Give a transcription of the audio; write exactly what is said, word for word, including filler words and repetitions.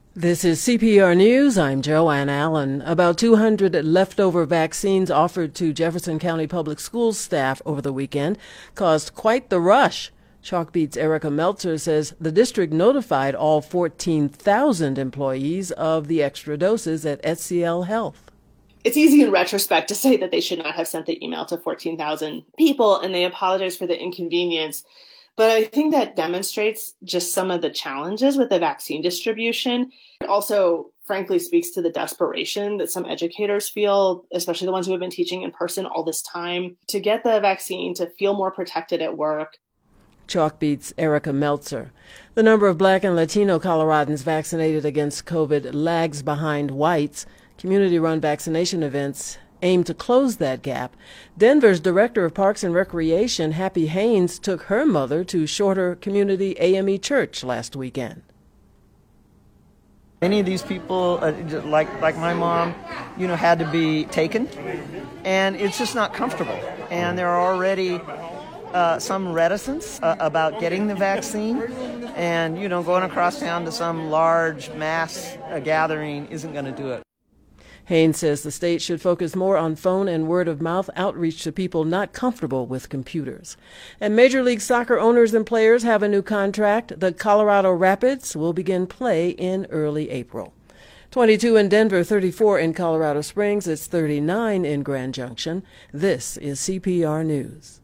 This is C P R News. I'm Joanne Allen. About two hundred leftover vaccines offered to Jefferson County Public Schools staff over the weekend caused quite the rush. Chalkbeat's Erica Meltzer says the district notified all fourteen thousand employees of the extra doses at S C L Health. It's easy in retrospect to say that they should not have sent the email to fourteen thousand people, and they apologize for the inconvenience. But I think that demonstrates just some of the challenges with the vaccine distribution. It also, frankly, speaks to the desperation that some educators feel, especially the ones who have been teaching in person all this time, to get the vaccine, to feel more protected at work. Chalkbeat's Erica Meltzer. The number of Black and Latino Coloradans vaccinated against COVID lags behind whites. Community-run vaccination events aim to close that gap. Denver's Director of Parks and Recreation, Happy Haynes, took her mother to Shorter Community A M E Church last weekend. Many of these people, uh, like like my mom, you know, had to be taken, and it's just not comfortable. And there are already uh, some reticence uh, about getting the vaccine, and you know, going across town to some large mass uh, gathering isn't going to do it. Haynes says the state should focus more on phone and word-of-mouth outreach to people not comfortable with computers. And Major League Soccer owners and players have a new contract. The Colorado Rapids will begin play in early April. twenty-two in Denver, thirty-four in Colorado Springs. It's thirty-nine in Grand Junction. This is C P R News.